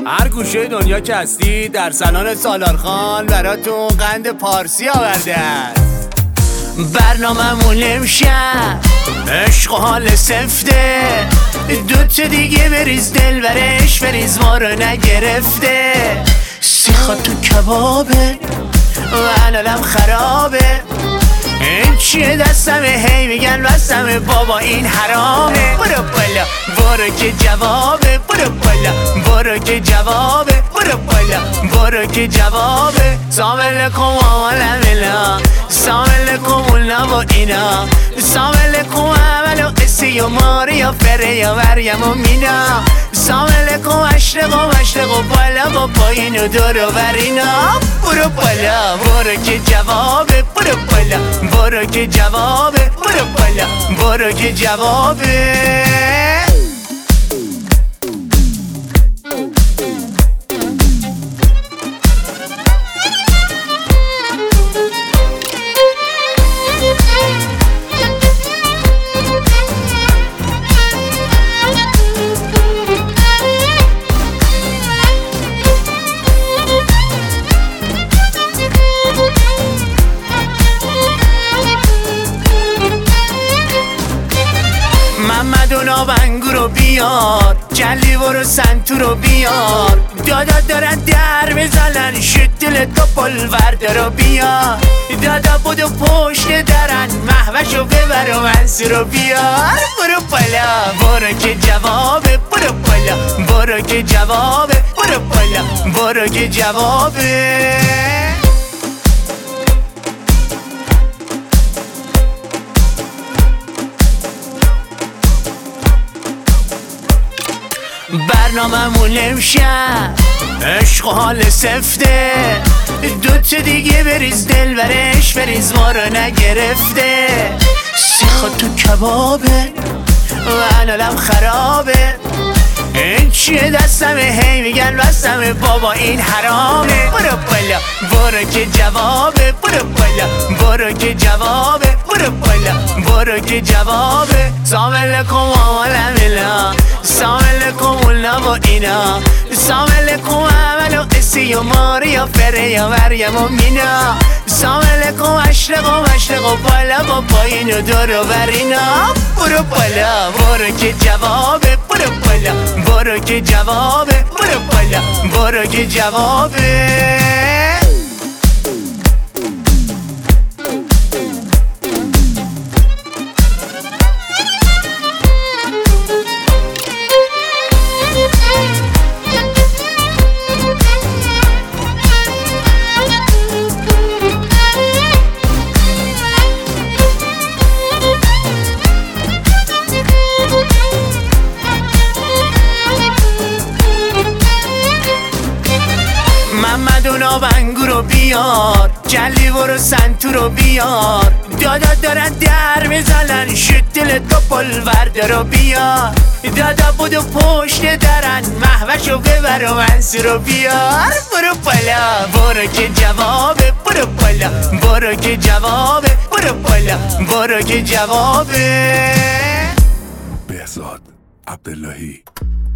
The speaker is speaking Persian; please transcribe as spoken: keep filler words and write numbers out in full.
هر گوشه دنیا که هستی در سالن سالارخان براتون قند پارسی آورده است. برنامه‌مون امشب عشق و حال سفته، دوت دیگه بریز دل برش بریز ما رو نگرفته. سیخا تو کبابه و علالم خرابه، این چیه دستمه هی میگن بستمه بابا این حرامه. برو بالا برو که جوابه، برو بالا برو که جوابه، برو بالا برو که جوابه. سامل کم آمالم اینا، سامل کم اونا و اینا، سامل کم عمل و قصی و ماری و فره و وریم و مینا، سامل کم اشرق و مشرق و بالا و پایین و دور و برینا. برو بالا برو که جوابه، برو بالا برو که جوابه، برو بالا برو که جوابه. محمد و نابنگو رو بیار، جلی برو سنتو رو بیار، دادا دارن در بزنن شد دل تو پلورده رو بیار، دادا بودو پشت درن محوشو ببر و منسو رو بیار. برو بالا برو که جوابه، برو بالا برو که جوابه، برو بالا برو که جوابه. برنامه‌مون امشب عشق و حال سفته، دوت دیگه بریز دل برش بریز ما رو نگرفته. سیخا تو کبابه و علالم خرابه، این چیه دستمه هی میگن بستمه بابا این حرامه. برو بالا برو که جوابه، برو بالا برو که جوابه، برو بالا برو که جوابه. سامل کم آمالم اینا، سامل کم اونا و اینا، سامل کم عمل و قصی و ماری و فره و وریم و مینا، سامل کم اشرق و مشرق و بالا و پایین و دور و برینا. برو بالا برو که جوابه، برو بالا برو که جوابه، برو بالا برو که جوابه. محمد و نابنگو رو بیار، جلی برو سنتو رو بیار، دادا دارن در میزنن شد دل تو پلورده رو بیار، دادا بودو پشت درن محوشو ببر و منسو رو بیار. برو بالا برو که جوابه، برو بالا برو که جوابه، برو بالا برو که جوابه. بهزاد عبداللهی.